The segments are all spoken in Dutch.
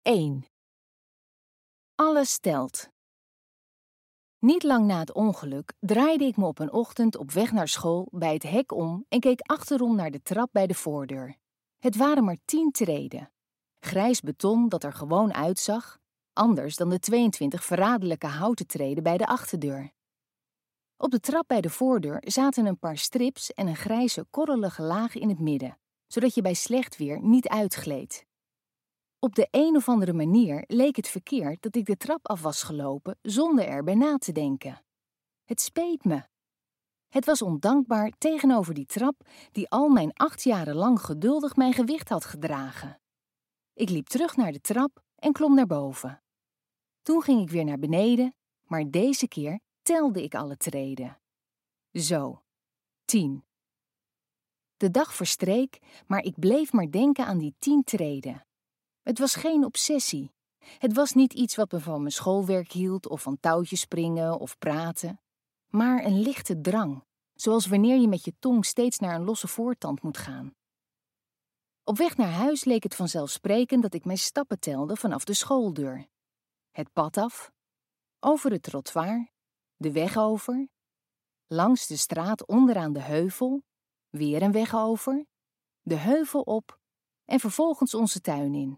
1. Alles telt. Niet lang na het ongeluk draaide ik me op een ochtend op weg naar school bij het hek om en keek achterom naar de trap bij de voordeur. Het waren maar 10 treden. Grijs beton dat er gewoon uitzag, anders dan de 22 verraderlijke houten treden bij de achterdeur. Op de trap bij de voordeur zaten een paar strips en een grijze korrelige laag in het midden, zodat je bij slecht weer niet uitgleed. Op de een of andere manier leek het verkeerd dat ik de trap af was gelopen zonder erbij na te denken. Het speet me. Het was ondankbaar tegenover die trap die al mijn 8 jaren lang geduldig mijn gewicht had gedragen. Ik liep terug naar de trap en klom naar boven. Toen ging ik weer naar beneden, maar deze keer telde ik alle treden. Zo, 10. De dag verstreek, maar ik bleef maar denken aan die 10 treden. Het was geen obsessie. Het was niet iets wat me van mijn schoolwerk hield of van touwtjes springen of praten, maar een lichte drang, zoals wanneer je met je tong steeds naar een losse voortand moet gaan. Op weg naar huis leek het vanzelfsprekend dat ik mijn stappen telde vanaf de schooldeur. Het pad af, over het trottoir, de weg over, langs de straat onderaan de heuvel, weer een weg over, de heuvel op en vervolgens onze tuin in.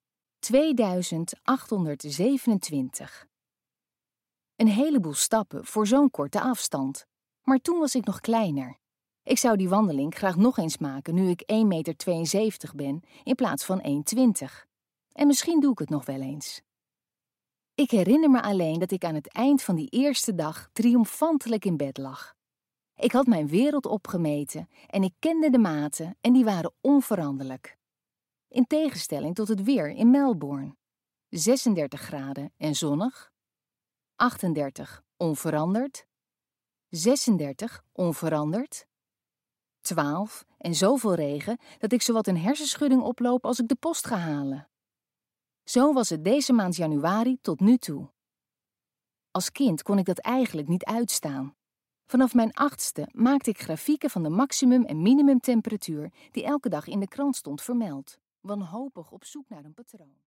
2827. Een heleboel stappen voor zo'n korte afstand. Maar toen was ik nog kleiner. Ik zou die wandeling graag nog eens maken nu ik 1,72 meter ben in plaats van 1,20. En misschien doe ik het nog wel eens. Ik herinner me alleen dat ik aan het eind van die eerste dag triomfantelijk in bed lag. Ik had mijn wereld opgemeten en ik kende de maten en die waren onveranderlijk. In tegenstelling tot het weer in Melbourne. 36 graden en zonnig. 38 onveranderd. 36 onveranderd. 12 en zoveel regen dat ik zowat een hersenschudding oploop als ik de post ga halen. Zo was het deze maand januari tot nu toe. Als kind kon ik dat eigenlijk niet uitstaan. Vanaf mijn 8e maakte ik grafieken van de maximum- en minimumtemperatuur die elke dag in de krant stond vermeld, wanhopig op zoek naar een patroon.